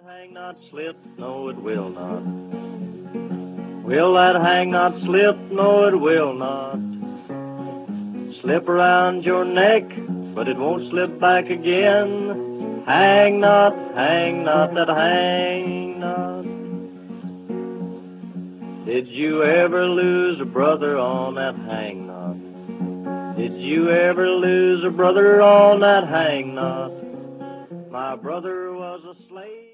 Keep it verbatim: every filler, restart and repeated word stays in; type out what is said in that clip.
hang not slip? No, it will not. Will that hang not slip? No, it will not. Slip around your neck, but it won't slip back again. Hang not, hang not, that hang not. Did you ever lose a brother on that hang knot? Did you ever lose a brother on that hang knot? My brother was a slave.